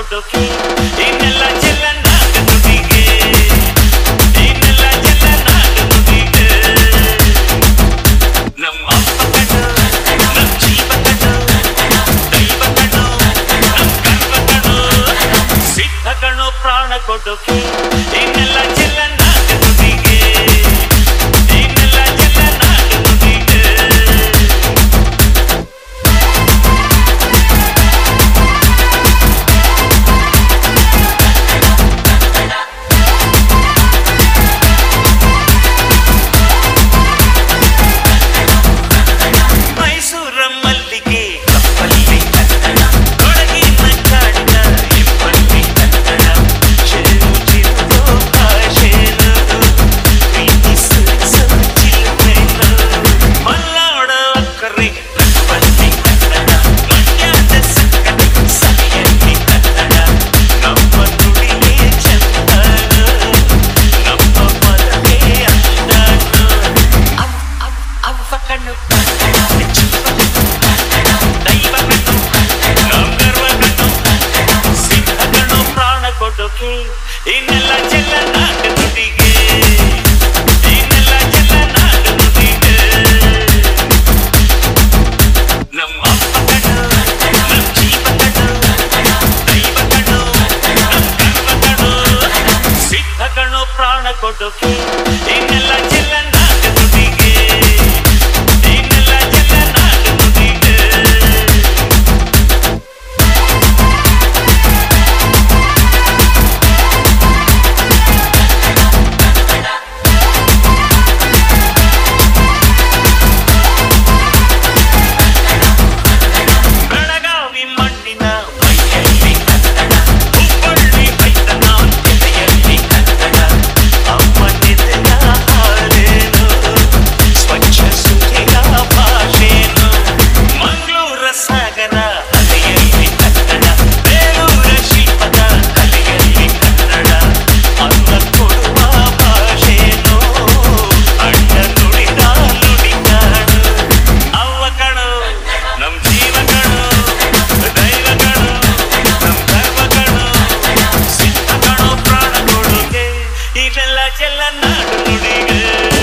ಕೊಡೋಕೆ ಇನ್ನೆಲ್ಲ ಚೆಲ್ಲ ನಾಗ ನುಡಿಗೆ ಇನ್ನೆಲ್ಲ ಚೆಲ್ಲ ನಾಗ ನುಡಿಗೆ ನಮ್ಮ ಅಪ್ಪ ಕಣ್ಣು ನಮ್ಮ ಜೀವ ಕಣ್ಣು ದೈವ ಕಣ್ಣು ನಮ್ಮ ಗರ್ವ ಕಣ್ಣು ಸಿದ್ಧ ಕಣ್ಣು ಪ್ರಾಣ ಕೊಡೋಕೆ ಇನ್ನೆಲ್ಲ ಚೆಲ್ಲ ನಾಗ ನುಡಿಗೆ ಇನ್ನೆಲ್ಲ ಚೆಲ್ಲ ನಾಗ ನುಡಿಗೆ ಇನ್ನೆಲ್ಲ ಚೆಲ್ಲ ನಾಗ ನುಡಿಗೆ ಇನ್ನೆಲ್ಲ ಚೆಲ್ಲ ನಾಗ ನುಡಿಗೆ ನಮ್ಮ ಅಪ್ಪ ಕಣ್ಣು ನಮ್ಮ ಜೀವ ಕಣ್ಣು ದೈವ ಕಣ್ಣು ನಮ್ಮ ಗರ್ವ ಕಣ್ಣು ಸಿದ್ಧ ಕಣ್ಣು ಪ್ರಾಣ ಕೊಡೋಕೆ ಇನ್ನೆಲ್ಲ ಚೆಲ್ಲ ನಾಗ ನುಡಿಗೆ ಇನ್ನೆಲ್ಲ ಚೆಲ್ಲ ನಾಗ ನುಡಿಗೆ ಚೆಲ್ಲ ನಾಡು ನುಡಿಗೆ